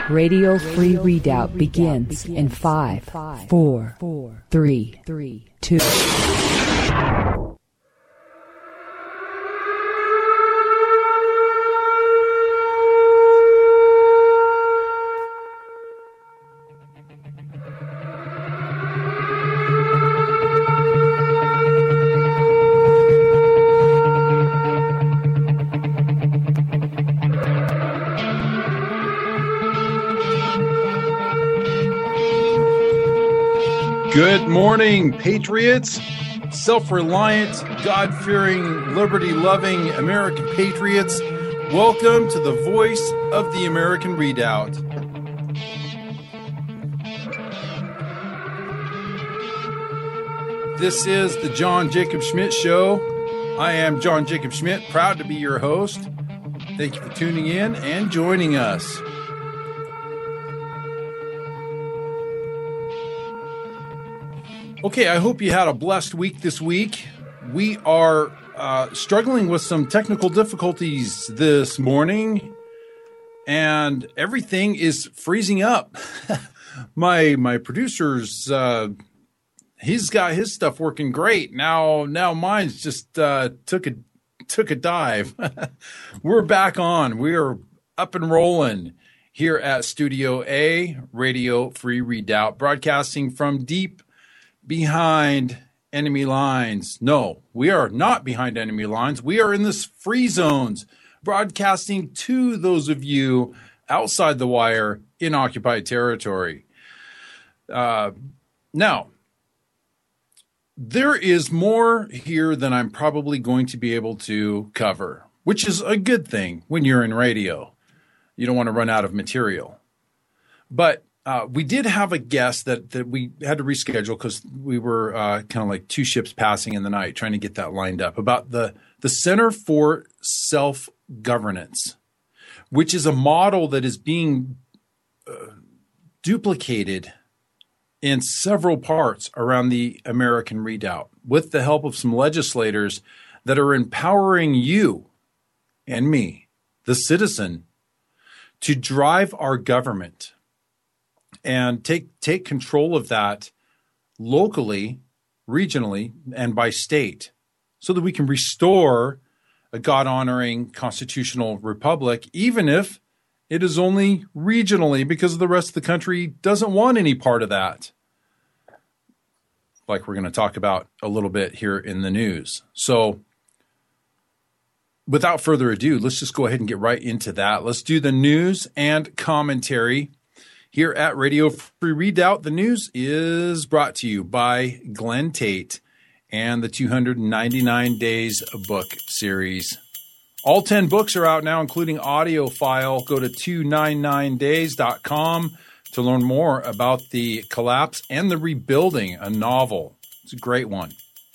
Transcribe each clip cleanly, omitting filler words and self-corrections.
Radio Free Redoubt begins in 5, 4, 3, 2. Good morning, patriots, self-reliant, God-fearing, liberty-loving American patriots. Welcome to the voice of the American Redoubt. This is the John Jacob Schmidt Show. I am John Jacob Schmidt, proud to be your host. Thank you for tuning in and joining us. Okay, I hope you had a blessed week this week. We are struggling with some technical difficulties this morning, and everything is freezing up. My producer's he's got his stuff working great. Now mine's just took a dive. We're back on. We are up and rolling here at Studio A, Radio Free Redoubt, broadcasting from deep behind enemy lines. No, we are not behind enemy lines. We are in the free zones, broadcasting to those of you outside the wire in occupied territory. Now, there is more here than I'm probably going to be able to cover, which is a good thing when you're in radio. You don't want to run out of material. But we did have a guest that we had to reschedule because we were kind of like two ships passing in the night trying to get that lined up, about the Center for Self-Governance, which is a model that is being duplicated in several parts around the American Redoubt with the help of some legislators that are empowering you and me, the citizen, to drive our government and take control of that locally, regionally, and by state, so that we can restore a God-honoring constitutional republic, even if it is only regionally, because the rest of the country doesn't want any part of that, like we're going to talk about a little bit here in the news. So without further ado, let's just go ahead and get right into that. Let's do the news and commentary. Here at Radio Free Redoubt, the news is brought to you by Glenn Tate and the 299 Days book series. All 10 books are out now, including audio file. Go to 299days.com to learn more about the collapse and the rebuilding, a novel. It's a great one.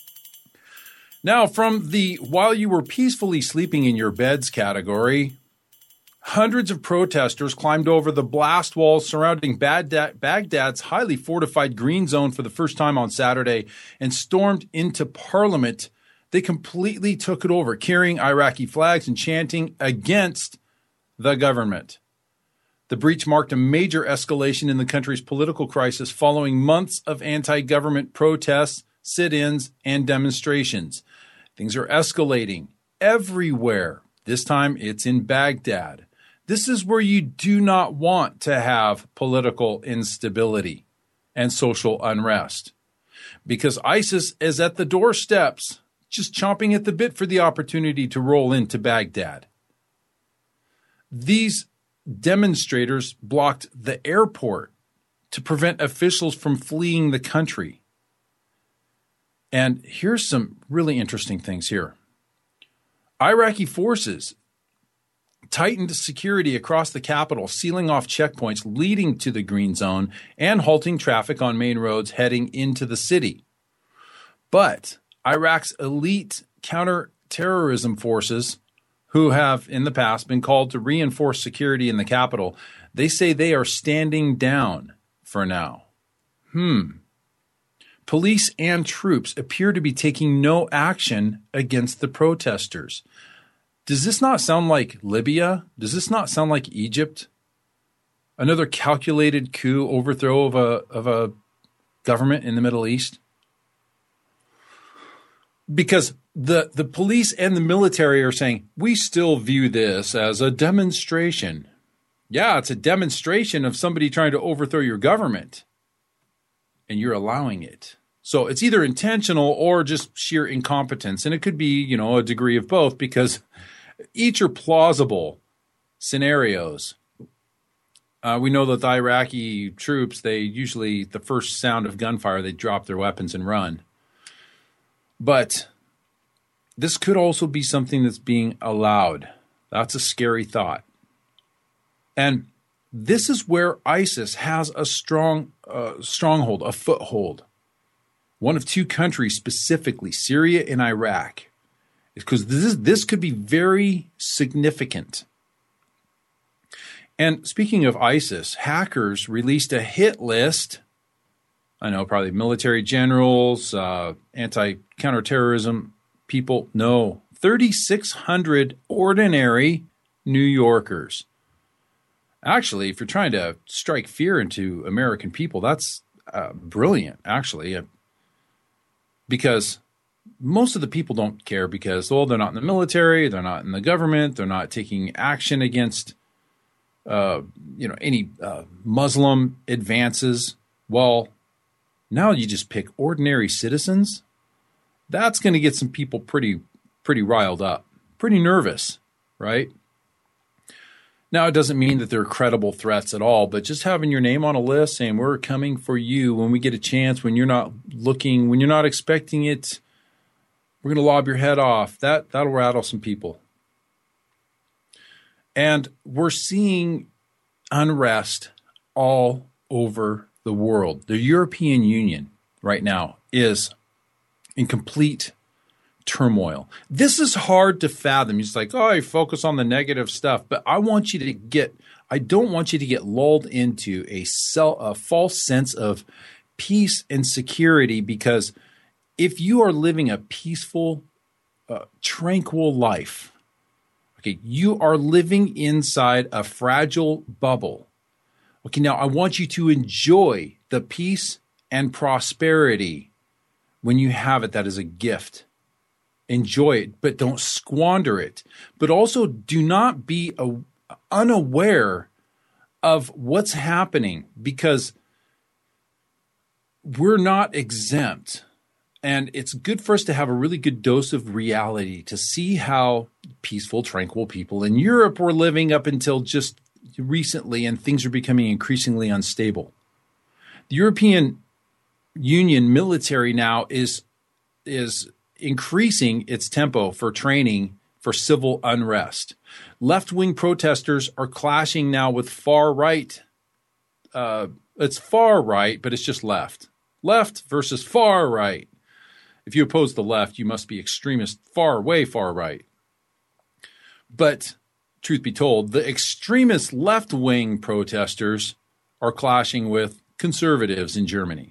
Now, from the while you were peacefully sleeping in your beds category, hundreds of protesters climbed over the blast walls surrounding Baghdad's highly fortified green zone for the first time on Saturday and stormed into parliament. They completely took it over, carrying Iraqi flags and chanting against the government. The breach marked a major escalation in the country's political crisis following months of anti-government protests, sit-ins, and demonstrations. Things are escalating everywhere. This time it's in Baghdad. This is where you do not want to have political instability and social unrest, because ISIS is at the doorsteps, just chomping at the bit for the opportunity to roll into Baghdad. These demonstrators blocked the airport to prevent officials from fleeing the country. And here's some really interesting things here. Iraqi forces tightened security across the capital, sealing off checkpoints leading to the green zone and halting traffic on main roads heading into the city. But Iraq's elite counterterrorism forces, who have in the past been called to reinforce security in the capital, they say they are standing down for now. Police and troops appear to be taking no action against the protesters. Does this not sound like Libya? Does this not sound like Egypt? Another calculated coup, overthrow of a government in the Middle East? Because the police and the military are saying, we still view this as a demonstration. Yeah, it's a demonstration of somebody trying to overthrow your government, and you're allowing it. So it's either intentional or just sheer incompetence. And it could be, a degree of both, because each are plausible scenarios. We know that the Iraqi troops, they usually, the first sound of gunfire, they drop their weapons and run. But this could also be something that's being allowed. That's a scary thought. And this is where ISIS has a stronghold, a foothold. One of two countries specifically, Syria and Iraq, because this could be very significant. And speaking of ISIS, hackers released a hit list. I know, probably military generals, anti-counterterrorism people. No, 3,600 ordinary New Yorkers. Actually, if you're trying to strike fear into American people, that's brilliant, actually. Because most of the people don't care because, they're not in the military, they're not in the government, they're not taking action against any Muslim advances. Well, now you just pick ordinary citizens. That's going to get some people pretty riled up, pretty nervous, right? Now, it doesn't mean that they're credible threats at all, but just having your name on a list saying we're coming for you when we get a chance, when you're not looking, when you're not expecting it, we're going to lob your head off. That'll rattle some people. And we're seeing unrest all over the world. The European Union right now is in complete turmoil. This is hard to fathom. It's like, I focus on the negative stuff, but I don't want you to get lulled into a false sense of peace and security, because if you are living a peaceful, tranquil life, okay, you are living inside a fragile bubble. Okay, now I want you to enjoy the peace and prosperity when you have it. That is a gift. Enjoy it, but don't squander it. But also do not be unaware of what's happening, because we're not exempt. And it's good for us to have a really good dose of reality to see how peaceful, tranquil people in Europe were living up until just recently, and things are becoming increasingly unstable. The European Union military now is increasing its tempo for training for civil unrest. Left-wing protesters are clashing now with far-right. It's far-right, but it's just left. Left versus far-right. If you oppose the left, you must be extremist, way far-right. But truth be told, the extremist left-wing protesters are clashing with conservatives in Germany.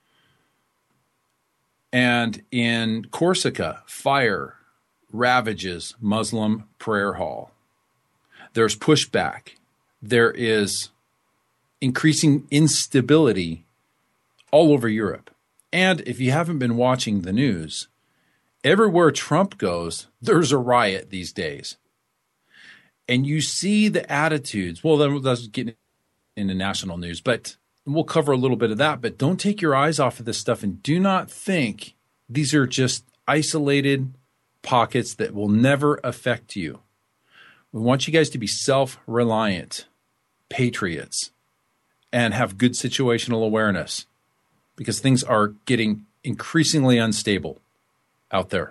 And in Corsica, fire ravages Muslim prayer hall. There's pushback. There is increasing instability all over Europe. And if you haven't been watching the news, everywhere Trump goes, there's a riot these days. And you see the attitudes. Well, then let's get into national news, but we'll cover a little bit of that. But don't take your eyes off of this stuff, and do not think these are just isolated pockets that will never affect you. We want you guys to be self-reliant patriots and have good situational awareness, because things are getting increasingly unstable out there.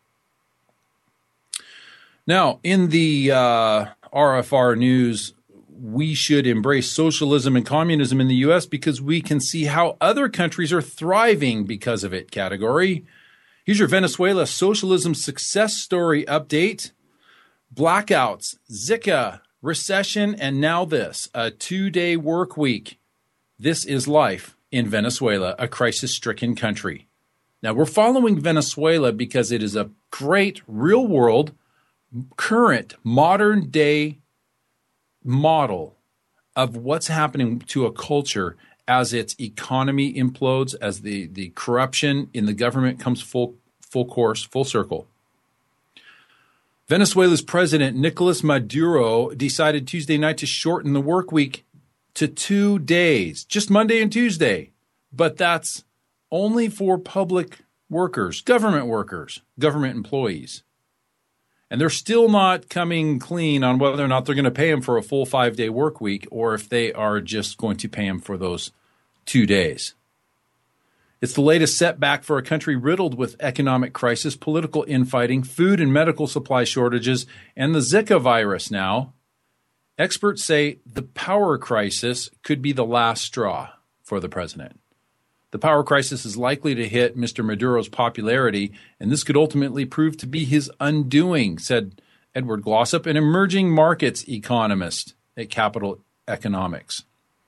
Now, in the RFR news, we should embrace socialism and communism in the U.S. because we can see how other countries are thriving because of it category. Here's your Venezuela socialism success story update. Blackouts, Zika, recession, and now this, a 2-day work week. This is life in Venezuela, a crisis-stricken country. Now, we're following Venezuela because it is a great real-world, current, modern-day model of what's happening to a culture as its economy implodes, as the corruption in the government comes full course, full circle. Venezuela's president, Nicolas Maduro, decided Tuesday night to shorten the work week to 2 days, just Monday and Tuesday. But that's only for public workers, government employees. And they're still not coming clean on whether or not they're going to pay them for a full 5-day work week or if they are just going to pay them for those 2 days. It's the latest setback for a country riddled with economic crisis, political infighting, food and medical supply shortages, and the Zika virus now. Experts say the power crisis could be the last straw for the president. The power crisis is likely to hit Mr. Maduro's popularity, and this could ultimately prove to be his undoing, said Edward Glossop, an emerging markets economist at Capital Economics.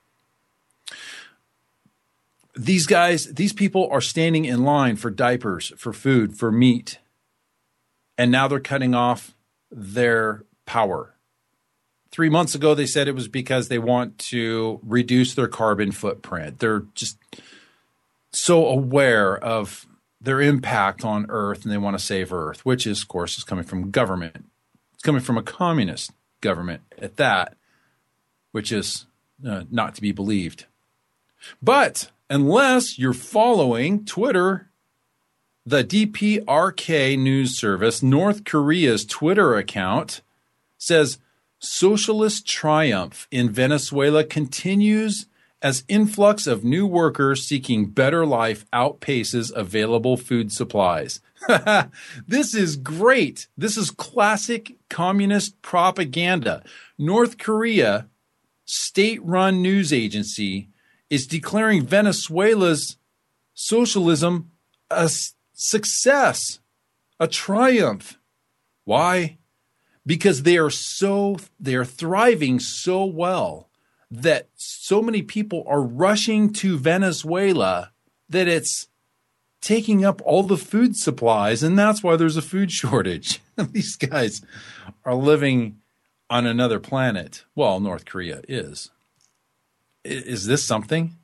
These people are standing in line for diapers, for food, for meat, and now they're cutting off their power. 3 months ago, they said it was because they want to reduce their carbon footprint. They're just so aware of their impact on Earth, and they want to save Earth, which is, of course, is coming from government. It's coming from a communist government at that, which is not to be believed. But unless you're following Twitter, the DPRK news service, North Korea's Twitter account, says socialist triumph in Venezuela continues as influx of new workers seeking better life outpaces available food supplies. This is great. This is classic communist propaganda. North Korea, state-run news agency, is declaring Venezuela's socialism a success, a triumph. Why? Because they are thriving so well that so many people are rushing to Venezuela that it's taking up all the food supplies, and that's why there's a food shortage. These guys are living on another planet. Well, North Korea is. Is this something?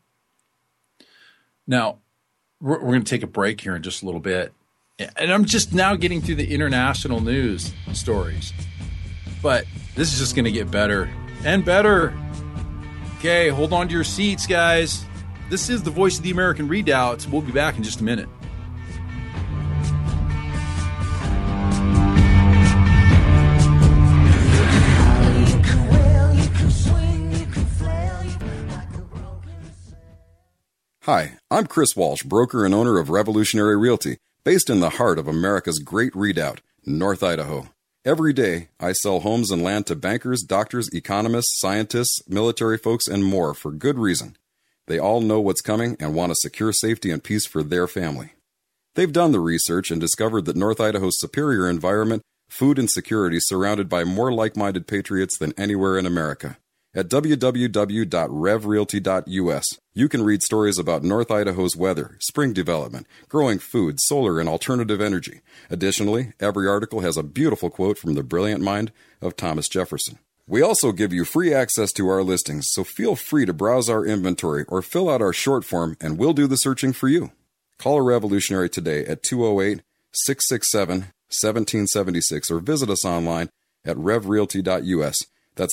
Now, we're going to take a break here in just a little bit. And I'm just now getting through the international news stories. But this is just going to get better and better. Okay, hold on to your seats, guys. This is the Voice of the American Redoubt. We'll be back in just a minute. Hi, I'm Chris Walsh, broker and owner of Revolutionary Realty, based in the heart of America's great redoubt, North Idaho. Every day, I sell homes and land to bankers, doctors, economists, scientists, military folks, and more for good reason. They all know what's coming and want to secure safety and peace for their family. They've done the research and discovered that North Idaho's superior environment, food, and security surrounded by more like-minded patriots than anywhere in America. At www.revrealty.us, you can read stories about North Idaho's weather, spring development, growing food, solar, and alternative energy. Additionally, every article has a beautiful quote from the brilliant mind of Thomas Jefferson. We also give you free access to our listings, so feel free to browse our inventory or fill out our short form, and we'll do the searching for you. Call a Revolutionary today at 208-667-1776 or visit us online at revrealty.us. That's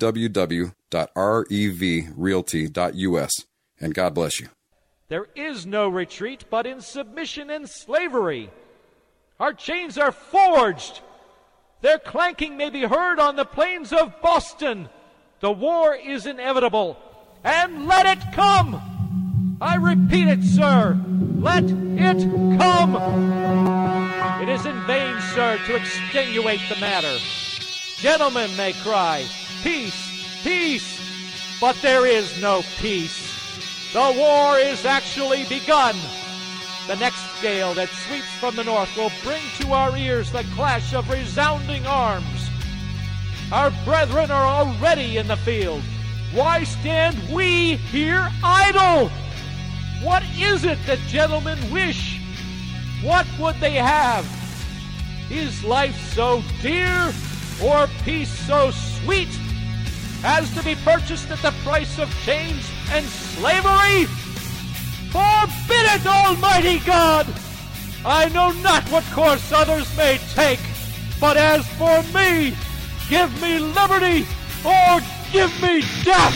www.revrealty.us. And God bless you. There is no retreat but in submission and slavery. Our chains are forged. Their clanking may be heard on the plains of Boston. The war is inevitable, and let it come. I repeat it, sir. Let it come. It is in vain, sir, to extenuate the matter. Gentlemen may cry, peace, peace, but there is no peace. The war is actually begun. The next gale that sweeps from the north will bring to our ears the clash of resounding arms. Our brethren are already in the field. Why stand we here idle? What is it that gentlemen wish? What would they have? Is life so dear, or peace so sweet? has to be purchased at the price of chains and slavery? Forbid it, Almighty God! I know not what course others may take, but as for me, give me liberty or give me death!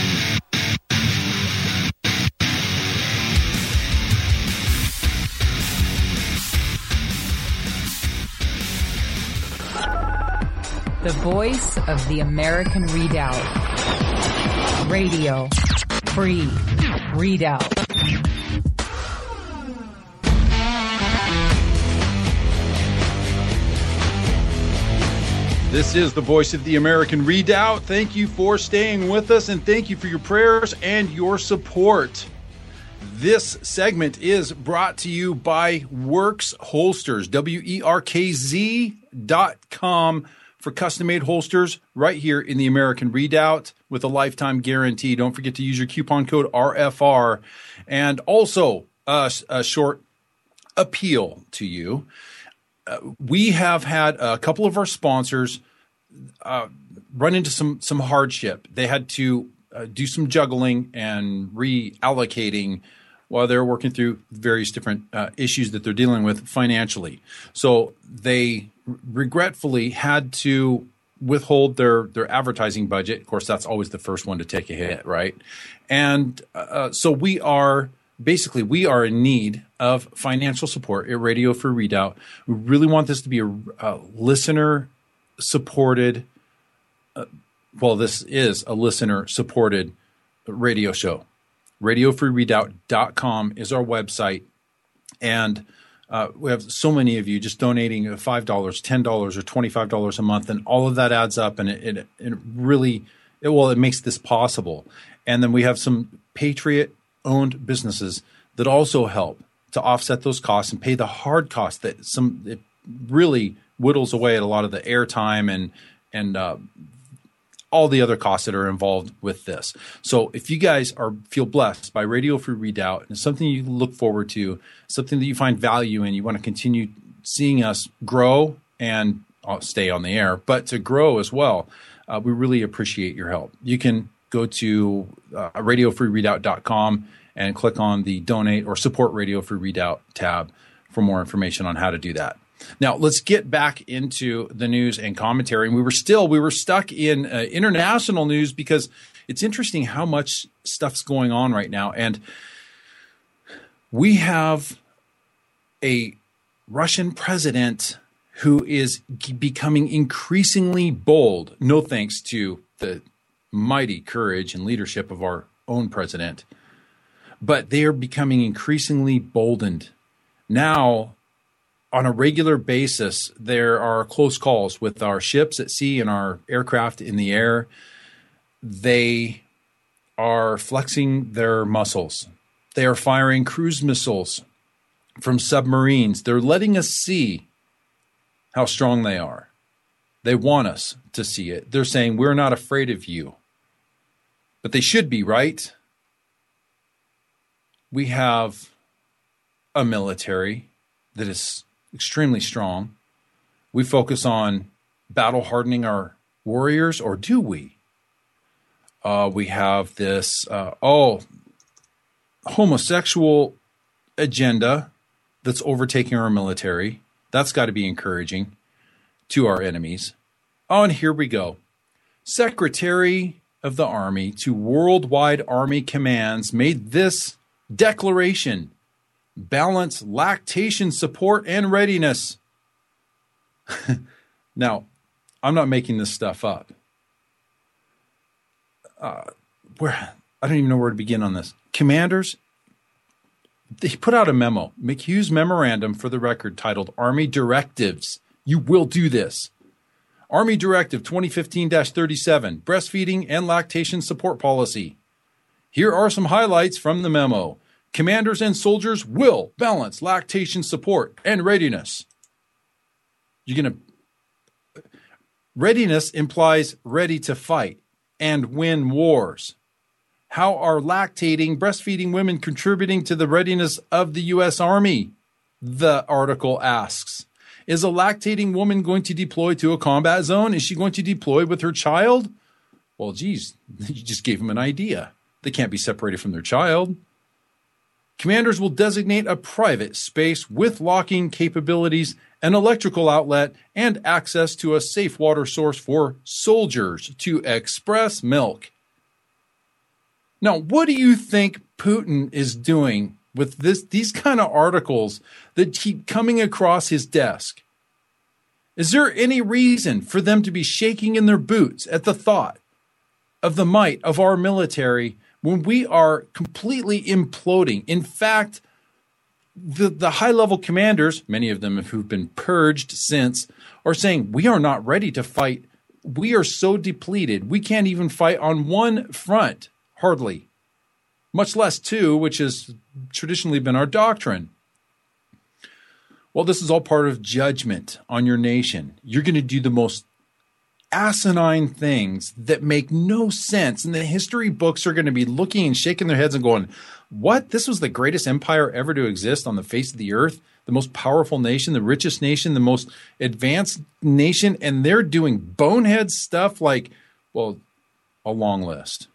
The voice of the American Redoubt. Radio Free Redoubt. This is the voice of the American Redoubt. Thank you for staying with us, and thank you for your prayers and your support. This segment is brought to you by Works Holsters, WERKZ.com, for custom-made holsters right here in the American Redoubt with a lifetime guarantee. Don't forget to use your coupon code RFR. And also a short appeal to you. We have had a couple of our sponsors run into some hardship. They had to do some juggling and reallocating while they're working through various different issues that they're dealing with financially. So they regretfully had to withhold their advertising budget. Of course, that's always the first one to take a hit, right? And so we are in need of financial support at Radio Free Redoubt. We really want this to be a listener-supported, this is a listener-supported radio show. RadioFreeRedoubt.com is our website. And we have so many of you just donating $5, $10, or $25 a month, and all of that adds up, and it makes this possible. And then we have some Patriot-owned businesses that also help to offset those costs and pay the hard costs it really whittles away at a lot of the airtime and all the other costs that are involved with this. So if you guys feel blessed by Radio Free Redoubt and it's something you look forward to, something that you find value in, you want to continue seeing us grow and stay on the air, but to grow as well, we really appreciate your help. You can go to RadioFreeRedoubt.com and click on the Donate or Support Radio Free Redoubt tab for more information on how to do that. Now, let's get back into the news and commentary. And we were stuck in international news because it's interesting how much stuff's going on right now. And we have a Russian president who is becoming increasingly bold, no thanks to the mighty courage and leadership of our own president. But they are becoming increasingly boldened. Now, on a regular basis, there are close calls with our ships at sea and our aircraft in the air. They are flexing their muscles. They are firing cruise missiles from submarines. They're letting us see how strong they are. They want us to see it. They're saying, we're not afraid of you. But they should be, right? We have a military that is extremely strong. We focus on battle hardening our warriors, or do we? We have this homosexual agenda that's overtaking our military. That's got to be encouraging to our enemies. Oh, and here we go. Secretary of the Army to Worldwide Army Commands made this declaration: balance lactation support and readiness. Now, I'm not making this stuff up. I don't even know where to begin on this. Commanders, they put out a memo, McHugh's memorandum for the record, titled Army Directives. You will do this. Army Directive 2015-37, Breastfeeding and Lactation Support Policy. Here are some highlights from the memo. Commanders and soldiers will balance lactation support and readiness. Readiness implies ready to fight and win wars. How are lactating, breastfeeding women contributing to the readiness of the U.S. Army? The article asks. Is a lactating woman going to deploy to a combat zone? Is she going to deploy with her child? Well, geez, you just gave them an idea. They can't be separated from their child. Commanders will designate a private space with locking capabilities, an electrical outlet, and access to a safe water source for soldiers to express milk. Now, what do you think Putin is doing with these kind of articles that keep coming across his desk? Is there any reason for them to be shaking in their boots at the thought of the might of our military when we are completely imploding? In fact, the high-level commanders, many of them who've been purged since, are saying, we are not ready to fight. We are so depleted. We can't even fight on one front, hardly, much less two, which has traditionally been our doctrine. Well, this is all part of judgment on your nation. You're going to do the most asinine things that make no sense. And the history books are going to be looking and shaking their heads and going, what? This was the greatest empire ever to exist on the face of the earth, the most powerful nation, the richest nation, the most advanced nation. And they're doing bonehead stuff like, well, a long list.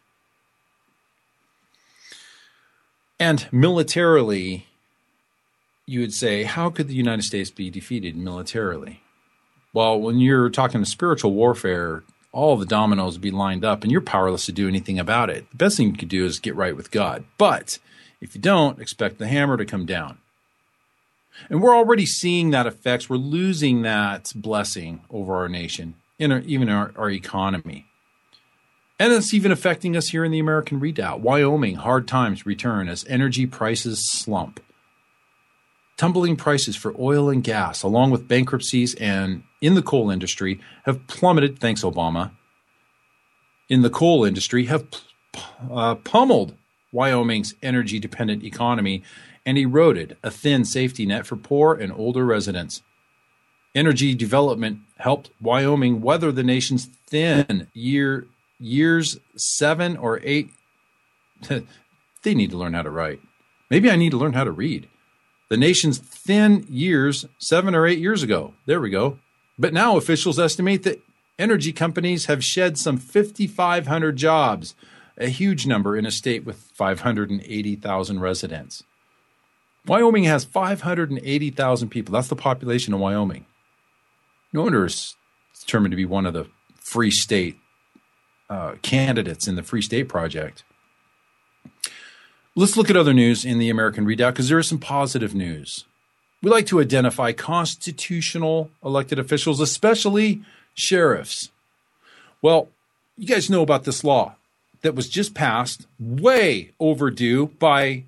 And militarily, you would say, how could the United States be defeated militarily? Well, when you're talking spiritual warfare, all the dominoes would be lined up and you're powerless to do anything about it. The best thing you could do is get right with God. But if you don't, expect the hammer to come down. And we're already seeing that effects. We're losing that blessing over our nation, even our economy. And it's even affecting us here in the American Redoubt. Wyoming, hard times return as energy prices slump. Tumbling prices for oil and gas, along with bankruptcies and in the coal industry, have plummeted, thanks Obama. In the coal industry, have pummeled Wyoming's energy-dependent economy and eroded a thin safety net for poor and older residents. Energy development helped Wyoming weather the nation's thin years 7 or 8. They need to learn how to write. Maybe I need to learn how to read. The nation's thin years 7 or 8 years ago. There we go. But now officials estimate that energy companies have shed some 5,500 jobs, a huge number in a state with 580,000 residents. Wyoming has 580,000 people. That's the population of Wyoming. No wonder it's determined to be one of the free state candidates in the Free State Project. Let's look at other news in the American Redoubt because there is some positive news. We like to identify constitutional elected officials, especially sheriffs. Well, you guys know about this law that was just passed, way overdue by,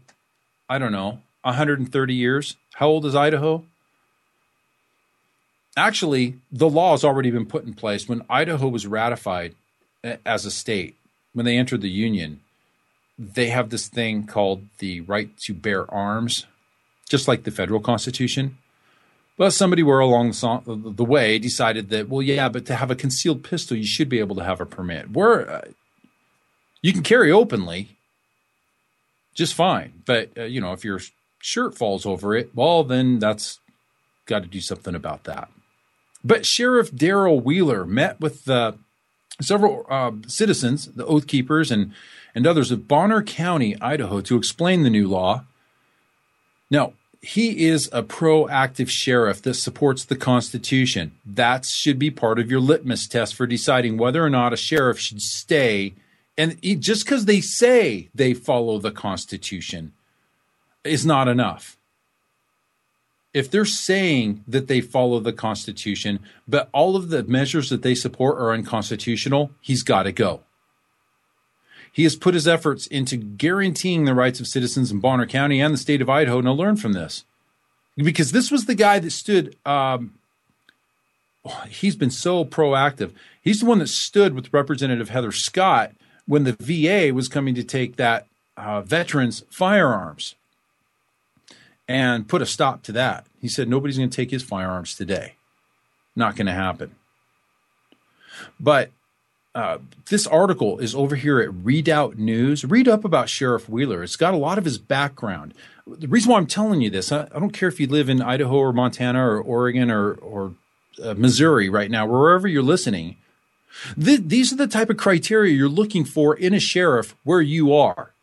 130 years. How old is Idaho? Actually, the law has already been put in place when Idaho was ratified as a state. When they entered the Union, they have this thing called the right to bear arms, just like the federal Constitution. But somebody were along the way decided that, well, yeah, but to have a concealed pistol, you should be able to have a permit. You can carry openly just fine. But, if your shirt falls over it, well, then that's got to do something about that. But Sheriff Darrell Wheeler met with several citizens, the Oath Keepers and others of Bonner County, Idaho, to explain the new law. Now, he is a proactive sheriff that supports the Constitution. That should be part of your litmus test for deciding whether or not a sheriff should stay. And just because they say they follow the Constitution is not enough. If they're saying that they follow the Constitution, but all of the measures that they support are unconstitutional, he's got to go. He has put his efforts into guaranteeing the rights of citizens in Bonner County and the state of Idaho. Now learn from this. Because this was the guy that stood, he's been so proactive. He's the one that stood with Representative Heather Scott when the VA was coming to take that veterans' firearms and put a stop to that. He said nobody's going to take his firearms today. Not going to happen. But this article is over here at Redoubt News. Read up about Sheriff Wheeler. It's got a lot of his background. The reason why I'm telling you this, I don't care if you live in Idaho or Montana or Oregon or Missouri right now, wherever you're listening. These are the type of criteria you're looking for in a sheriff where you are.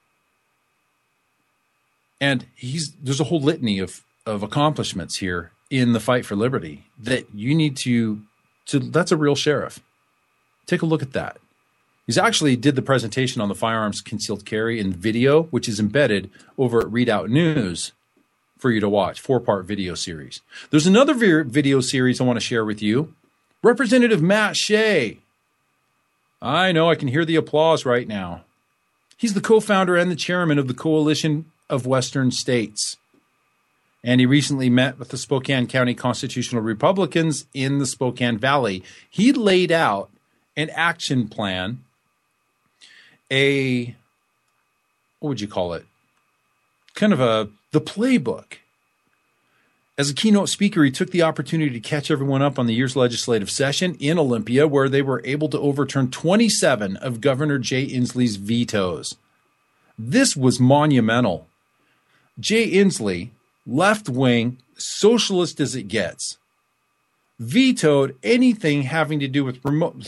And there's a whole litany of accomplishments here in the fight for liberty that you need to that's a real sheriff. Take a look at that. He's actually did the presentation on the firearms concealed carry in video, which is embedded over at Readout News for you to watch, 4-part video series. There's another video series I want to share with you. Representative Matt Shea. I know I can hear the applause right now. He's the co-founder and the chairman of the Coalition of Western States. And he recently met with the Spokane County Constitutional Republicans in the Spokane Valley. He laid out an action plan, what would you call it? Kind of the playbook. As a keynote speaker, he took the opportunity to catch everyone up on the year's legislative session in Olympia, where they were able to overturn 27 of Governor Jay Inslee's vetoes. This was monumental. Jay Inslee, left-wing, socialist as it gets, vetoed anything having to do with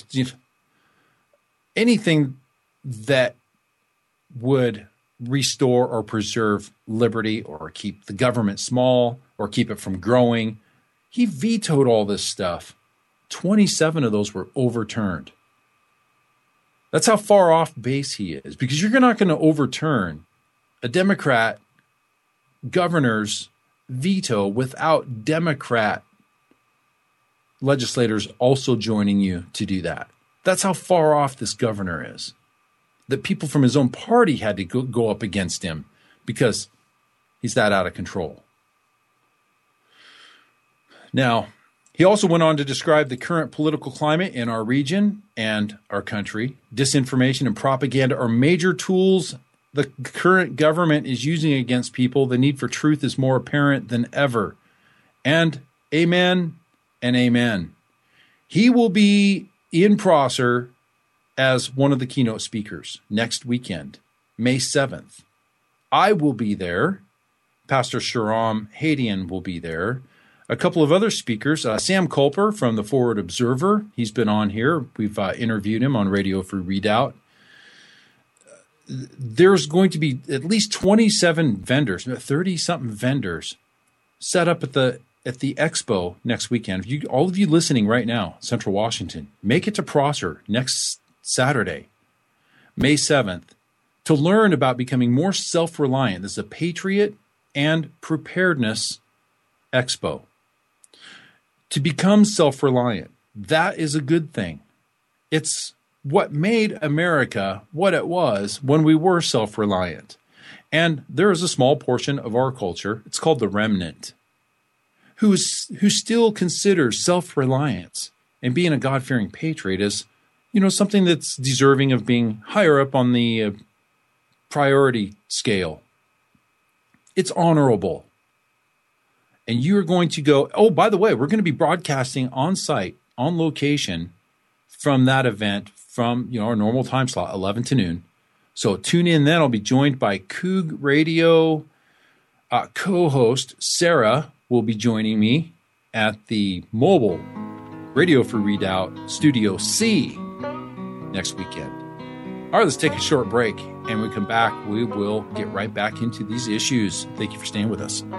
anything that would restore or preserve liberty or keep the government small or keep it from growing. He vetoed all this stuff. 27 of those were overturned. That's how far off base he is, because you're not going to overturn a Democrat governor's veto without Democrat legislators also joining you to do that. That's how far off this governor is. That people from his own party had to go up against him because he's that out of control. Now, he also went on to describe the current political climate in our region and our country. Disinformation and propaganda are major tools the current government is using against people. The need for truth is more apparent than ever. And amen and amen. He will be in Prosser as one of the keynote speakers next weekend, May 7th. I will be there. Pastor Sharam Hadian will be there. A couple of other speakers, Sam Culper from the Forward Observer. He's been on here. We've interviewed him on Radio Free Readout. There's going to be at least 27 vendors, 30-something vendors set up at the expo next weekend. All of you listening right now, Central Washington, make it to Prosser next Saturday, May 7th, to learn about becoming more self-reliant. This is a Patriot and Preparedness Expo. To become self-reliant, that is a good thing. It's what made America what it was when we were self-reliant. And there is a small portion of our culture, it's called the remnant, who still considers self-reliance and being a God-fearing patriot as, something that's deserving of being higher up on the priority scale. It's honorable. And you're going to go, oh, by the way, we're going to be broadcasting on site, on location from that event from our normal time slot, 11 to noon. So tune in then. I'll be joined by Coug Radio co-host Sarah will be joining me at the mobile Radio Free Readout Studio C next weekend. All right, let's take a short break. And when we come back, we will get right back into these issues. Thank you for staying with us.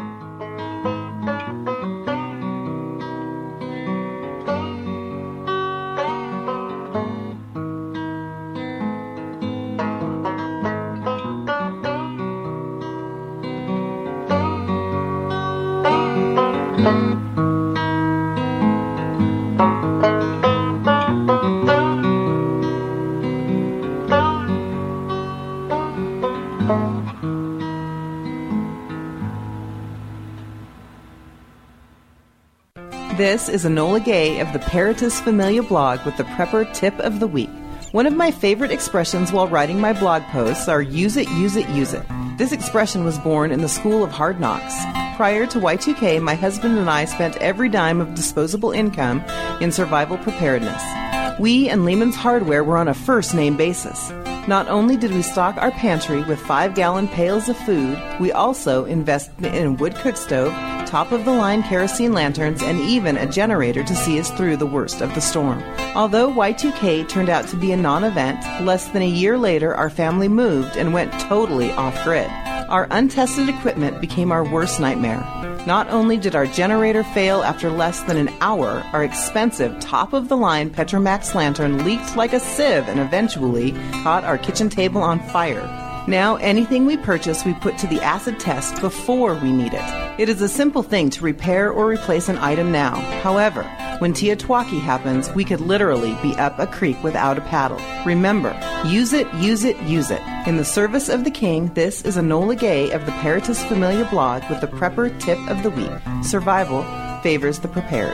This is Enola Gay of the Peritus Familia blog with the Prepper Tip of the Week. One of my favorite expressions while writing my blog posts are use it, use it, use it. This expression was born in the School of Hard Knocks. Prior to Y2K, my husband and I spent every dime of disposable income in survival preparedness. We and Lehman's Hardware were on a first-name basis. Not only did we stock our pantry with 5-gallon pails of food, we also invested in a wood cook stove, top-of-the-line kerosene lanterns, and even a generator to see us through the worst of the storm. Although Y2K turned out to be a non-event, less than a year later our family moved and went totally off-grid. Our untested equipment became our worst nightmare. Not only did our generator fail after less than an hour, our expensive top-of-the-line Petromax lantern leaked like a sieve and eventually caught our kitchen table on fire. Now, anything we purchase, we put to the acid test before we need it. It is a simple thing to repair or replace an item now. However, when Tiatuaki happens, we could literally be up a creek without a paddle. Remember, use it, use it, use it. In the service of the king, this is Enola Gay of the Peritus Familia blog with the Prepper Tip of the Week. Survival favors the prepared.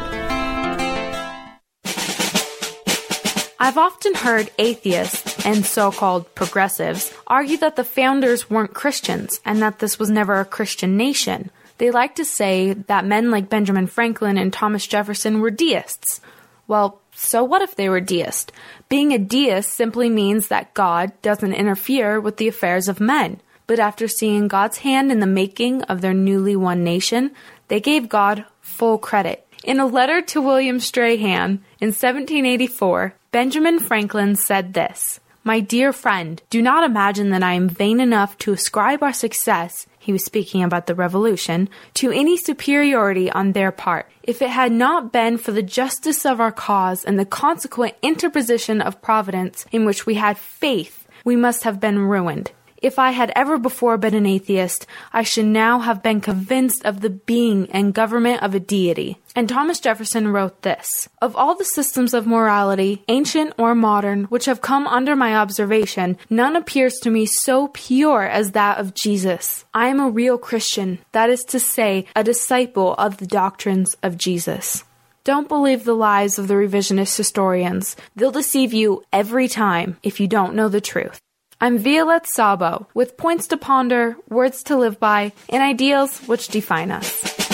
I've often heard atheists and so-called progressives argue that the founders weren't Christians and that this was never a Christian nation. They like to say that men like Benjamin Franklin and Thomas Jefferson were deists. Well, so what if they were deists? Being a deist simply means that God doesn't interfere with the affairs of men. But after seeing God's hand in the making of their newly won nation, they gave God full credit. In a letter to William Strahan in 1784, Benjamin Franklin said this, "My dear friend, do not imagine that I am vain enough to ascribe our success," he was speaking about the revolution, "to any superiority on their part. If it had not been for the justice of our cause and the consequent interposition of Providence in which we had faith, we must have been ruined. If I had ever before been an atheist, I should now have been convinced of the being and government of a deity." And Thomas Jefferson wrote this, "Of all the systems of morality, ancient or modern, which have come under my observation, none appears to me so pure as that of Jesus. I am a real Christian, that is to say, a disciple of the doctrines of Jesus." Don't believe the lies of the revisionist historians. They'll deceive you every time if you don't know the truth. I'm Violette Sabo, with points to ponder, words to live by, and ideals which define us.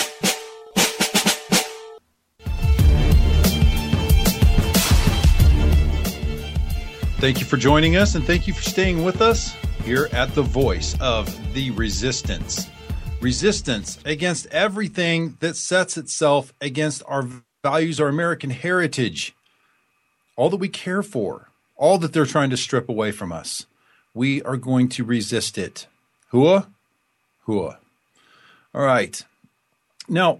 Thank you for joining us, and thank you for staying with us here at the Voice of the Resistance. Resistance against everything that sets itself against our values, our American heritage, all that we care for, all that they're trying to strip away from us. We are going to resist it. Hua? Hua. All right. Now,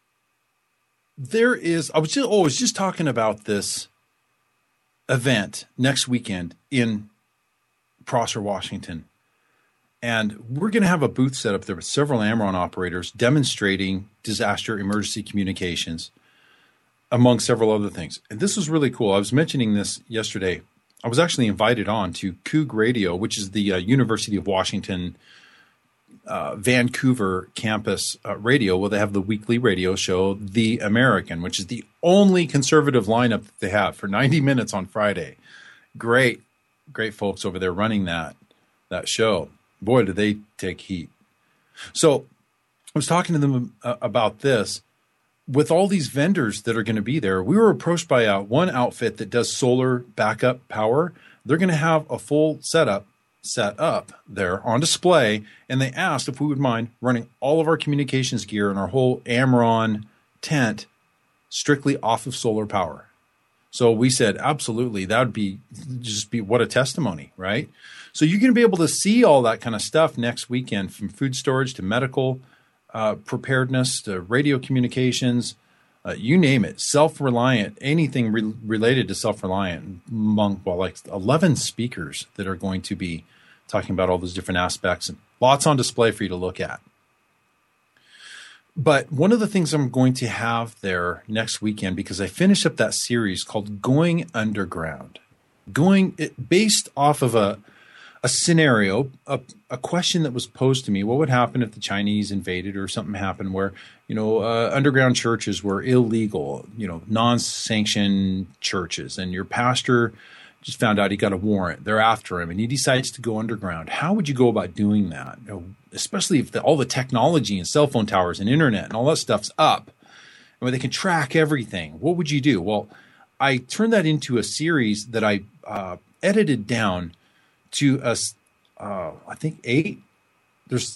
I was just talking about this event next weekend in Prosser, Washington. And we're going to have a booth set up there with several Amron operators demonstrating disaster emergency communications, among several other things. And this was really cool. I was mentioning this yesterday. I was actually invited on to Coug Radio, which is the University of Washington Vancouver campus radio. Well, they have the weekly radio show, The American, which is the only conservative lineup that they have for 90 minutes on Friday. Great folks over there running that show. Boy, do they take heat. So I was talking to them about this. With all these vendors that are going to be there, we were approached by one outfit that does solar backup power. They're going to have a full setup set up there on display, and they asked if we would mind running all of our communications gear and our whole Amron tent strictly off of solar power. So we said, absolutely, that would be what a testimony, right? So you're going to be able to see all that kind of stuff next weekend, from food storage to medical preparedness to radio communications, you name it, self-reliant, anything related to self-reliant, among, like 11 speakers that are going to be talking about all those different aspects, and lots on display for you to look at. But one of the things I'm going to have there next weekend, because I finished up that series called Going Underground, based off of a scenario, a question that was posed to me: what would happen if the Chinese invaded or something happened where, underground churches were illegal, non-sanctioned churches, and your pastor just found out he got a warrant. They're after him, and he decides to go underground. How would you go about doing that? Especially if all the technology and cell phone towers and internet and all that stuff's up, and where they can track everything. What would you do? Well, I turned that into a series that I edited down to I think 8. There's like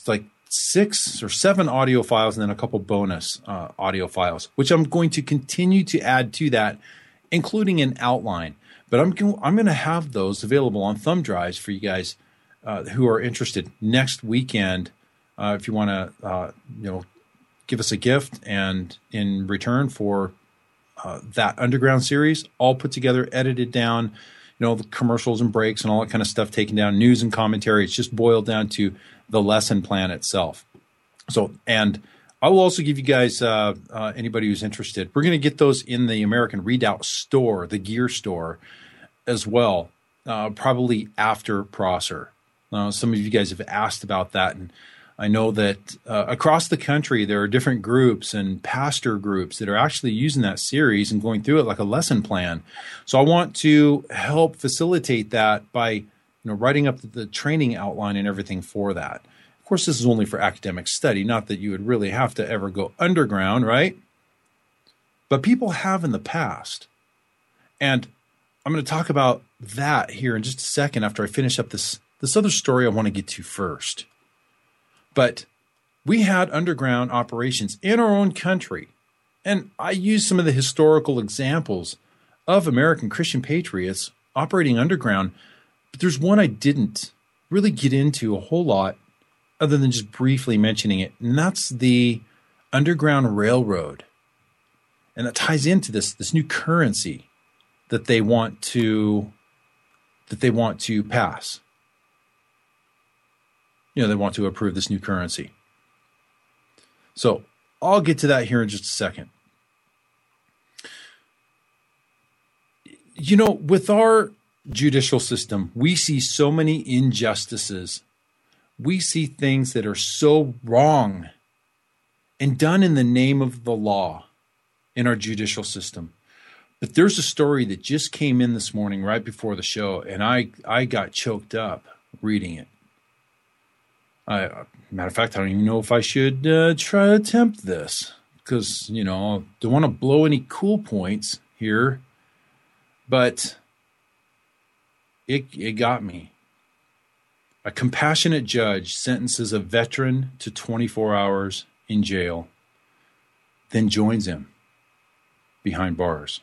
6 or 7 audio files and then a couple bonus audio files, which I'm going to continue to add to that, including an outline. But I'm going to have those available on thumb drives for you guys who are interested next weekend. If you want to, give us a gift, and in return for that Underground series, all put together, edited down, the commercials and breaks and all that kind of stuff taken down, news and commentary. It's just boiled down to the lesson plan itself. So, and I will also give you guys, anybody who's interested, we're going to get those in the American Redoubt store, the gear store, as well, probably after Prosser. Some of you guys have asked about that, and I know that across the country there are different groups and pastor groups that are actually using that series and going through it like a lesson plan. So I want to help facilitate that by writing up the training outline and everything for that. Of course, this is only for academic study, not that you would really have to ever go underground, right? But people have in the past. And I'm going to talk about that here in just a second after I finish up this other story I want to get to first. But we had underground operations in our own country. And I used some of the historical examples of American Christian patriots operating underground. But there's one I didn't really get into a whole lot other than just briefly mentioning it. And that's the Underground Railroad. And that ties into this new currency that they want to pass. They want to approve this new currency. So I'll get to that here in just a second. With our judicial system, we see so many injustices. We see things that are so wrong and done in the name of the law in our judicial system. But there's a story that just came in this morning right before the show, and I got choked up reading it. Matter of fact, I don't even know if I should try to attempt this because, I don't want to blow any cool points here, but it got me. A compassionate judge sentences a veteran to 24 hours in jail, then joins him behind bars.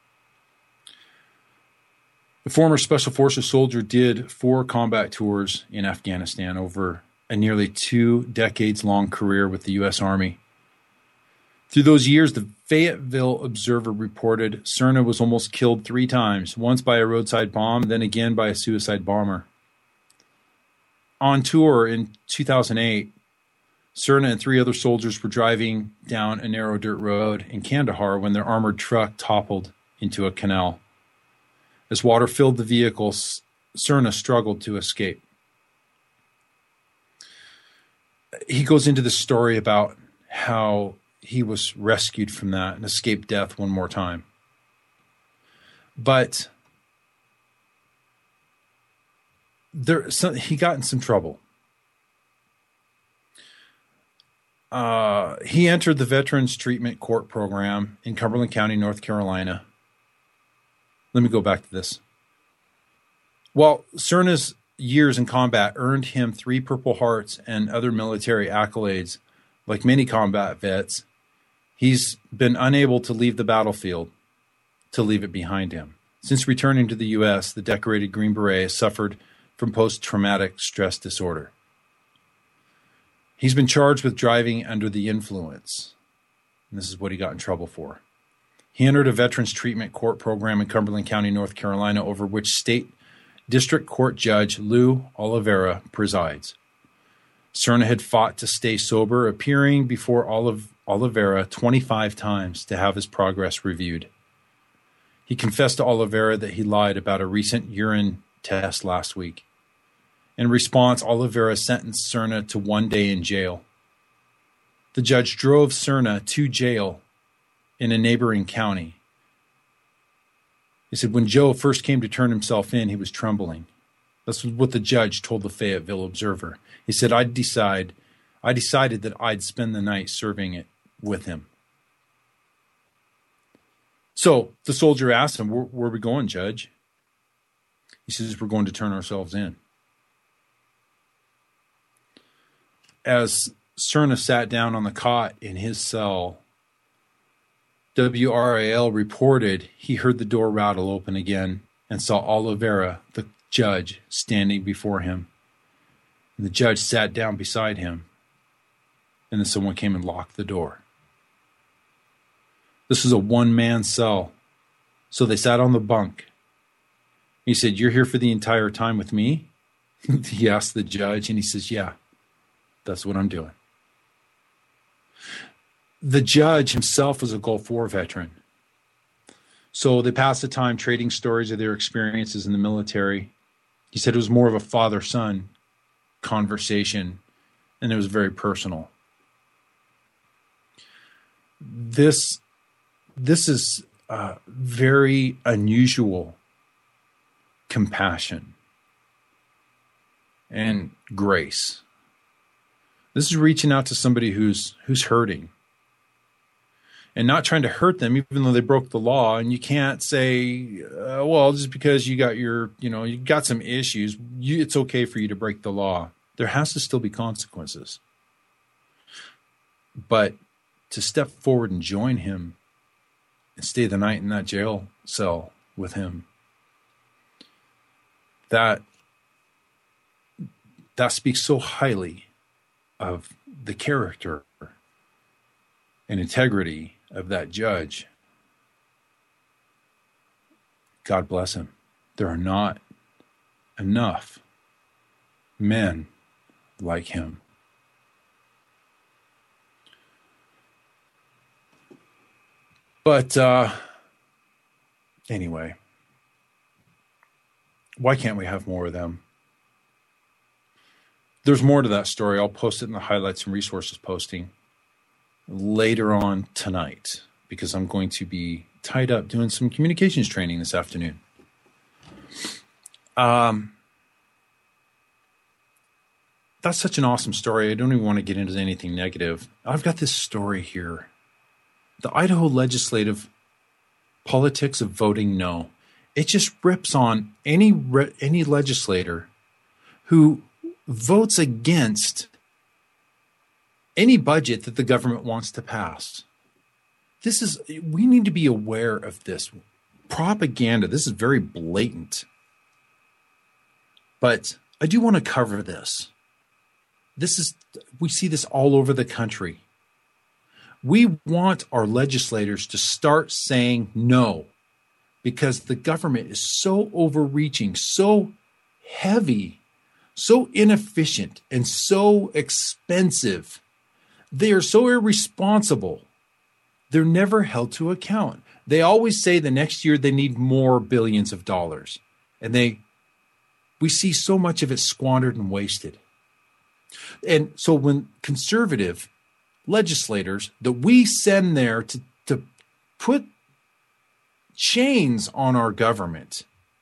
The former Special Forces soldier did 4 combat tours in Afghanistan over a nearly 2 decades-long career with the U.S. Army. Through those years, the Fayetteville Observer reported Cerna was almost killed 3 times, once by a roadside bomb, then again by a suicide bomber. On tour in 2008, Cerna and 3 other soldiers were driving down a narrow dirt road in Kandahar when their armored truck toppled into a canal. As water filled the vehicle, Cerna struggled to escape. He goes into the story about how he was rescued from that and escaped death one more time. But he got in some trouble. He entered the Veterans Treatment Court Program in Cumberland County, North Carolina. Let me go back to this. While Cerna's years in combat earned him 3 Purple Hearts and other military accolades, like many combat vets, he's been unable to leave the battlefield, to leave it behind him. Since returning to the U.S., the decorated Green Beret has suffered from post-traumatic stress disorder. He's been charged with driving under the influence, and this is what he got in trouble for. He entered a Veterans Treatment Court Program in Cumberland County, North Carolina, over which State District Court Judge Lou Oliveira presides. Cerna had fought to stay sober, appearing before Oliveira 25 times to have his progress reviewed. He confessed to Oliveira that he lied about a recent urine test last week. In response, Oliveira sentenced Cerna to 1 day in jail. The judge drove Cerna to jail in a neighboring county. He said, when Joe first came to turn himself in, he was trembling. That's what the judge told the Fayetteville Observer. He said, I decided that I'd spend the night serving it with him. So the soldier asked him, where are we going, Judge? He says, we're going to turn ourselves in. as Cerna sat down on the cot in his cell, WRAL reported he heard the door rattle open again and saw Oliveira, the judge, standing before him. And the judge sat down beside him, and then someone came and locked the door. This was a one-man cell, so they sat on the bunk. He said, "You're here for the entire time with me?" He asked the judge, and he says, "Yeah, that's what I'm doing." The judge himself was a Gulf War veteran. So they passed the time trading stories of their experiences in the military. He said it was more of a father-son conversation, and it was very personal. This is very unusual compassion and grace. This is reaching out to somebody who's hurting and not trying to hurt them, even though they broke the law. And you can't say, well, just because you got you got some issues, it's okay for you to break the law. There has to still be consequences. But to step forward and join him and stay the night in that jail cell with him, that speaks so highly of the character and integrity of that judge. God bless him. There are not enough men like him. But anyway, why can't we have more of them? There's more to that story. I'll post it in the highlights and resources posting later on tonight, because I'm going to be tied up doing some communications training this afternoon. That's such an awesome story. I don't even want to get into anything negative. I've got this story here. The Idaho legislative politics of voting no. It just rips on any legislator who votes against any budget that the government wants to pass. We need to be aware of this propaganda. This is very blatant. But I do want to cover this. We see this all over the country. We want our legislators to start saying no, because the government is so overreaching, so heavy, so inefficient, and so expensive. They are so irresponsible. They're never held to account. They always say the next year they need more billions of dollars. And we see so much of it squandered and wasted. And so when conservative legislators that we send there to put chains on our government,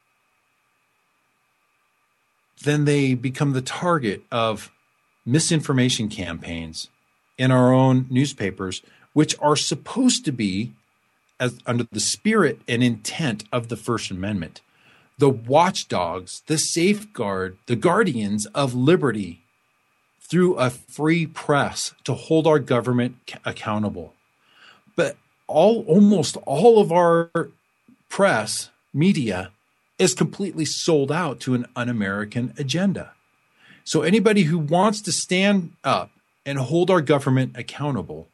then they become the target of misinformation campaigns in our own newspapers, which are supposed to be, as under the spirit and intent of the First Amendment, the watchdogs, the safeguard, the guardians of liberty through a free press to hold our government accountable. But almost all of our press, media, is completely sold out to an un-American agenda. So anybody who wants to stand up and hold our government accountable,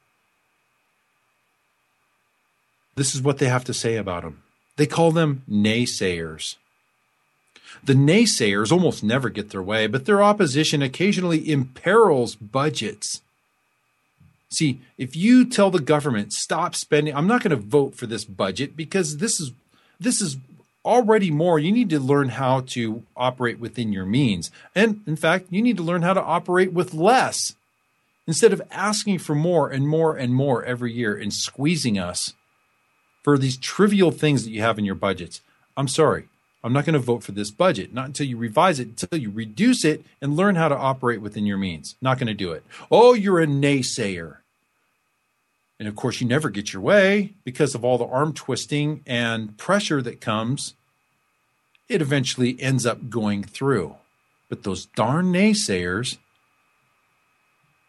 this is what they have to say about them. They call them naysayers. The naysayers almost never get their way, but their opposition occasionally imperils budgets. See, if you tell the government, stop spending, I'm not going to vote for this budget because this is already more. You need to learn how to operate within your means. And in fact, you need to learn how to operate with less instead of asking for more and more and more every year and squeezing us for these trivial things that you have in your budgets. I'm sorry. I'm not going to vote for this budget. Not until you revise it, until you reduce it and learn how to operate within your means. Not going to do it. Oh, you're a naysayer. And of course, you never get your way because of all the arm twisting and pressure that comes. It eventually ends up going through. But those darn naysayers,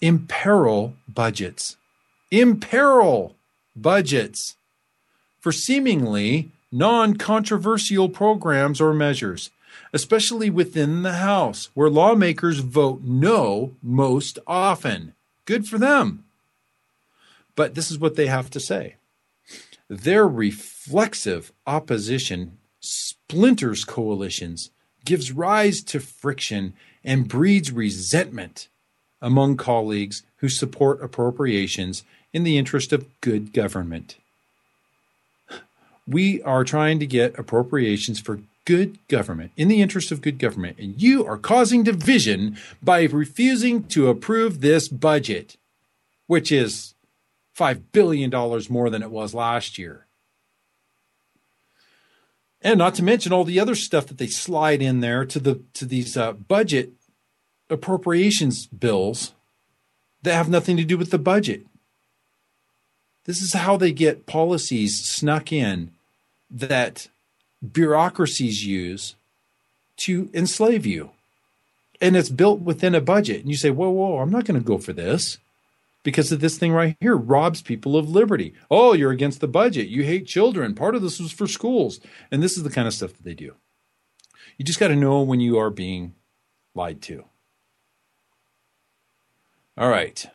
imperil budgets. Imperil budgets for seemingly non-controversial programs or measures, especially within the House, where lawmakers vote no most often. Good for them. But this is what they have to say. Their reflexive opposition splinters coalitions, gives rise to friction, and breeds resentment among colleagues who support appropriations in the interest of good government. We are trying to get appropriations for good government, in the interest of good government, and you are causing division by refusing to approve this budget, which is $5 billion more than it was last year. And not to mention all the other stuff that they slide in there to these budget appropriations bills that have nothing to do with the budget. This is how they get policies snuck in that bureaucracies use to enslave you. And it's built within a budget. And you say, whoa, I'm not going to go for this because of this thing right here robs people of liberty. Oh, you're against the budget. You hate children. Part of this was for schools. And this is the kind of stuff that they do. You just got to know when you are being lied to. All right.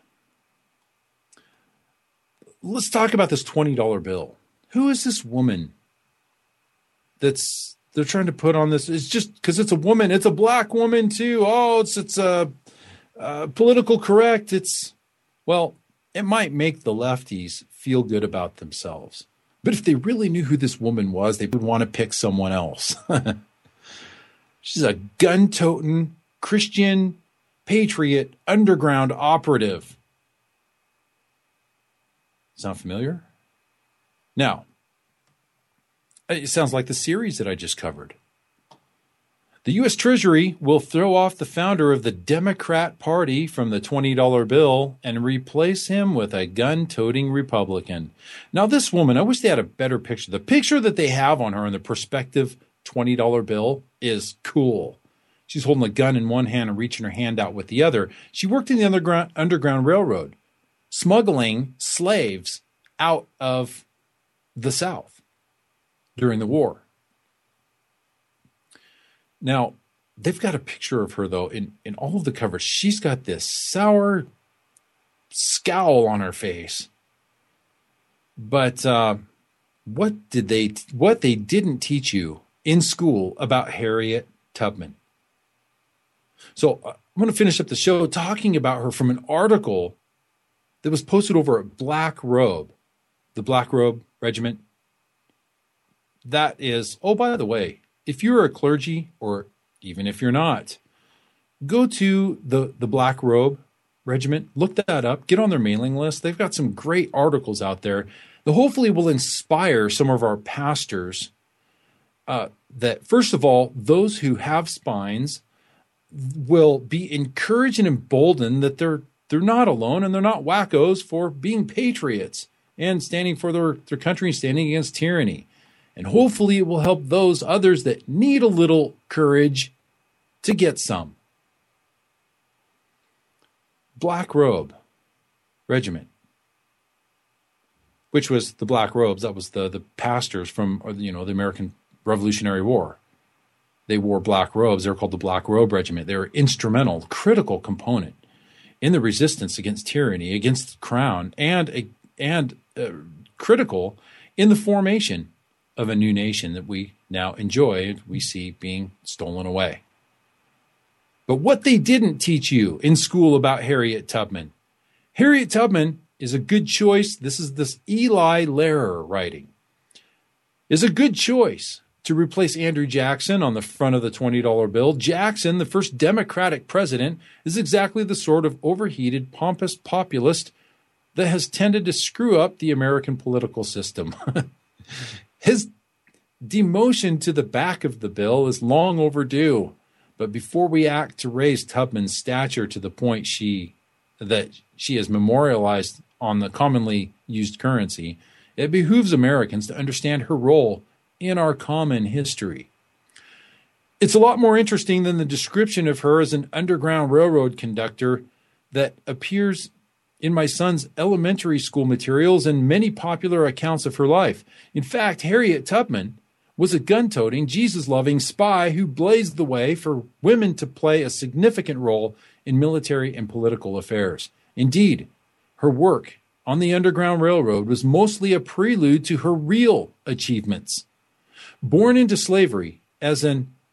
Let's talk about this $20 bill. Who is this woman they're trying to put on this? It's just because it's a woman. It's a black woman too. Oh, it's political correct. Well, it might make the lefties feel good about themselves. But if they really knew who this woman was, they would want to pick someone else. She's a gun-toting, Christian, patriot, underground operative. Sound familiar? Now, it sounds like the series that I just covered. The U.S. Treasury will throw off the founder of the Democrat Party from the $20 bill and replace him with a gun-toting Republican. Now, this woman, I wish they had a better picture. The picture that they have on her in the prospective $20 bill is cool. She's holding a gun in one hand and reaching her hand out with the other. She worked in the Underground Railroad, smuggling slaves out of the South during the war. Now, they've got a picture of her, though, in all of the covers. She's got this sour scowl on her face. But what they didn't teach you in school about Harriet Tubman? So I'm going to finish up the show talking about her from an article that was posted over at Black Robe, the Black Robe Regiment. That is, oh, by the way, if you're a clergy, or even if you're not, go to the Black Robe Regiment, look that up, get on their mailing list. They've got some great articles out there that hopefully will inspire some of our pastors that, first of all, those who have spines will be encouraged and emboldened that they're not alone and they're not wackos for being patriots and standing for their country and standing against tyranny. And hopefully it will help those others that need a little courage to get some. Black Robe Regiment, which was the Black Robes. That was the pastors from the American Revolutionary War. They wore black robes. They were called the Black Robe Regiment. They were instrumental, critical component in the resistance against tyranny, against the crown, and critical in the formation of a new nation that we now enjoy and we see being stolen away. But what they didn't teach you in school about Harriet Tubman. Harriet Tubman is a good choice. This is this Eli Lehrer writing. Is a good choice to replace Andrew Jackson on the front of the $20 bill. Jackson, the first Democratic president, is exactly the sort of overheated, pompous populist that has tended to screw up the American political system. His demotion to the back of the bill is long overdue. But before we act to raise Tubman's stature to the point that she is memorialized on the commonly used currency, it behooves Americans to understand her role in our common history. It's a lot more interesting than the description of her as an Underground Railroad conductor that appears in my son's elementary school materials and many popular accounts of her life. In fact, Harriet Tubman was a gun-toting, Jesus-loving spy who blazed the way for women to play a significant role in military and political affairs. Indeed, her work on the Underground Railroad was mostly a prelude to her real achievements. Born into slavery as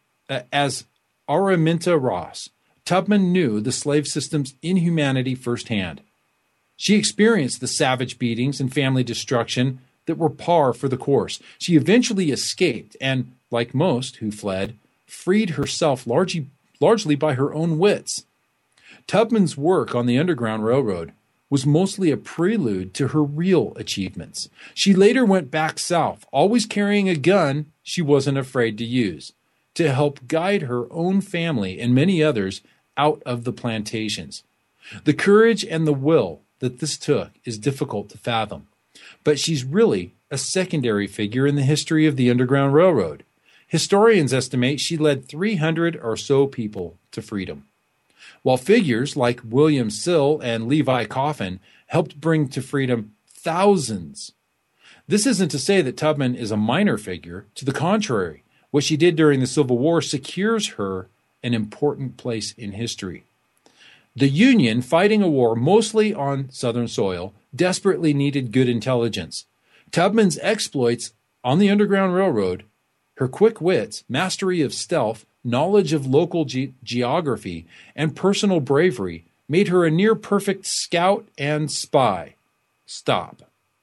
Araminta Ross, Tubman knew the slave system's inhumanity firsthand. She experienced the savage beatings and family destruction that were par for the course. She eventually escaped and, like most who fled, freed herself largely by her own wits. Tubman's work on the Underground Railroad was mostly a prelude to her real achievements. She later went back south, always carrying a gun she wasn't afraid to use, to help guide her own family and many others out of the plantations. The courage and the will that this took is difficult to fathom, but she's really a secondary figure in the history of the Underground Railroad. Historians estimate she led 300 or so people to freedom, while figures like William Sill and Levi Coffin helped bring to freedom thousands. This isn't to say that Tubman is a minor figure. To the contrary, what she did during the Civil War secures her an important place in history. The Union, fighting a war mostly on Southern soil, desperately needed good intelligence. Tubman's exploits on the Underground Railroad, her quick wits, mastery of stealth, knowledge of local geography, and personal bravery made her a near-perfect scout and spy. Stop.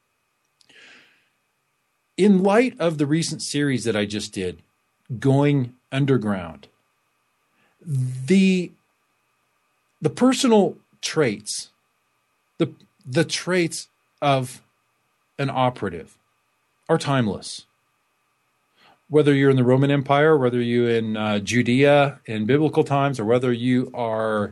In light of the recent series that I just did, Going Underground, the personal traits, the traits of an operative are timeless. Whether you're in the Roman Empire, whether you're in Judea in biblical times, or whether you are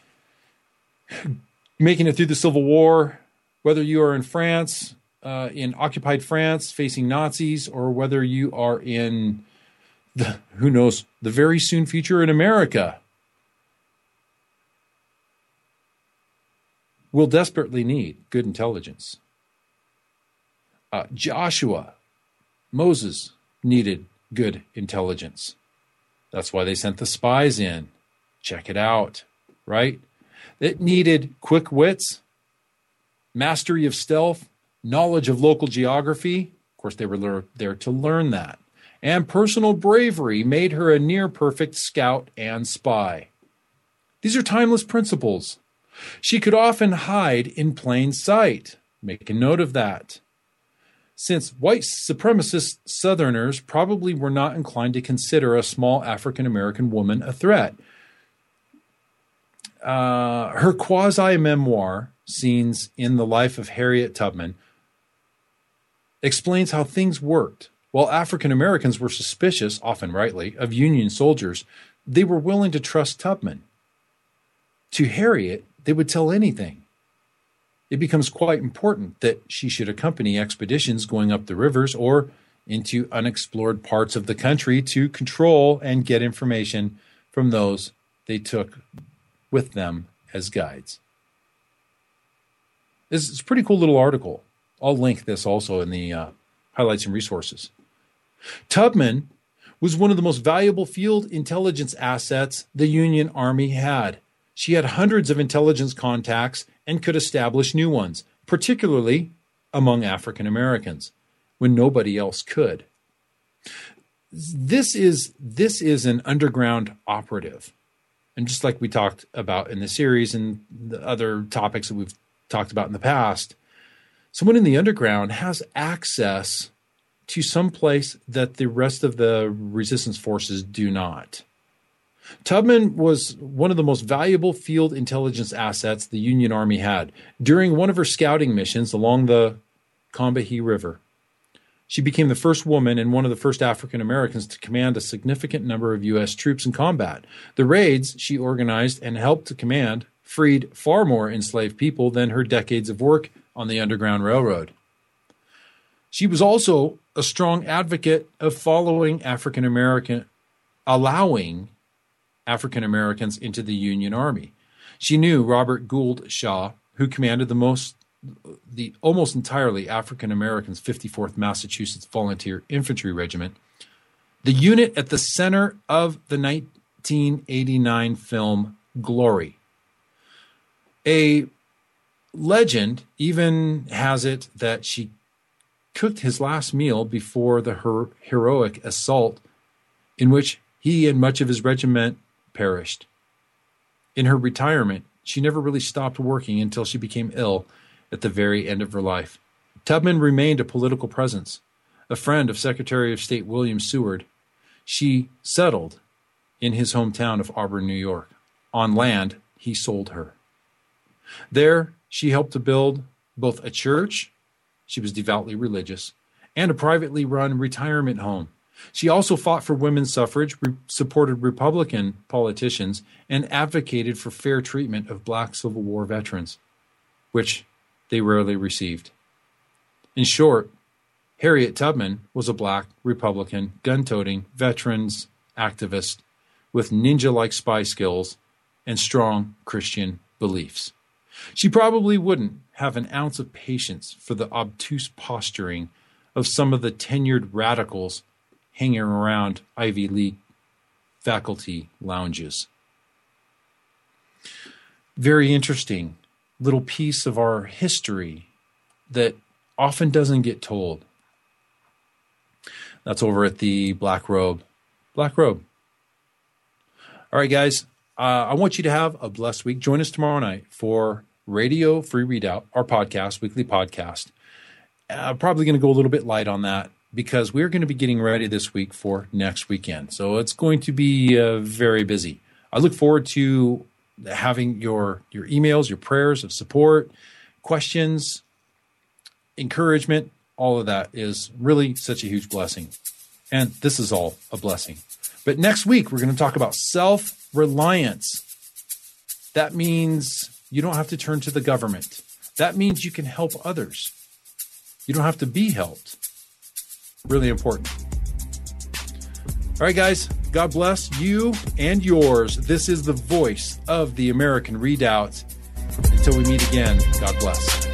making it through the Civil War, whether you are in France, in occupied France facing Nazis, or whether you are in the very soon future in America, will desperately need good intelligence. Joshua, Moses needed good intelligence. That's why they sent the spies in. Check it out, right? It needed quick wits, mastery of stealth, knowledge of local geography. Of course, they were there to learn that. And personal bravery made her a near-perfect scout and spy. These are timeless principles. She could often hide in plain sight. Make a note of that. Since white supremacist Southerners probably were not inclined to consider a small African-American woman a threat. Her quasi-memoir, Scenes in the Life of Harriet Tubman, explains how things worked. While African Americans were suspicious, often rightly, of Union soldiers, they were willing to trust Tubman. To Harriet, they would tell anything. It becomes quite important that she should accompany expeditions going up the rivers or into unexplored parts of the country to control and get information from those they took with them as guides. It's a pretty cool little article. I'll link this also in the highlights and resources. Tubman was one of the most valuable field intelligence assets the Union Army had. She had hundreds of intelligence contacts and could establish new ones, particularly among African Americans, when nobody else could. This is an underground operative. And just like we talked about in the series and the other topics that we've talked about in the past, someone in the underground has access to some place that the rest of the resistance forces do not. Tubman was one of the most valuable field intelligence assets the Union Army had. During one of her scouting missions along the Combahee River, she became the first woman and one of the first African Americans to command a significant number of U.S. troops in combat. The raids she organized and helped to command freed far more enslaved people than her decades of work on the Underground Railroad. She was also a strong advocate of allowing African Americans into the Union Army. She knew Robert Gould Shaw, who commanded the almost entirely African Americans 54th Massachusetts Volunteer Infantry Regiment, the unit at the center of the 1989 film Glory. A legend even has it that she cooked his last meal before the heroic assault in which he and much of his regiment perished. In her retirement, she never really stopped working until she became ill at the very end of her life. Tubman remained a political presence, a friend of Secretary of State William Seward. She settled in his hometown of Auburn, New York, on land he sold her. There, she helped to build both a church, she was devoutly religious, and a privately run retirement home. She also fought for women's suffrage, supported Republican politicians, and advocated for fair treatment of Black Civil War veterans, which they rarely received. In short, Harriet Tubman was a Black Republican, gun-toting veterans activist with ninja-like spy skills and strong Christian beliefs. She probably wouldn't have an ounce of patience for the obtuse posturing of some of the tenured radicals hanging around Ivy League faculty lounges. Very interesting little piece of our history that often doesn't get told. That's over at the Black Robe. Black Robe. All right, guys. I want you to have a blessed week. Join us tomorrow night for Radio Free Readout, our podcast, weekly podcast. I'm probably going to go a little bit light on that because we're going to be getting ready this week for next weekend. So it's going to be very busy. I look forward to having your emails, your prayers of support, questions, encouragement. All of that is really such a huge blessing. And this is all a blessing. But next week, we're going to talk about self-reliance. That means you don't have to turn to the government. That means you can help others. You don't have to be helped. Really important. All right, guys. God bless you and yours. This is the voice of the American Redoubt. Until we meet again, God bless.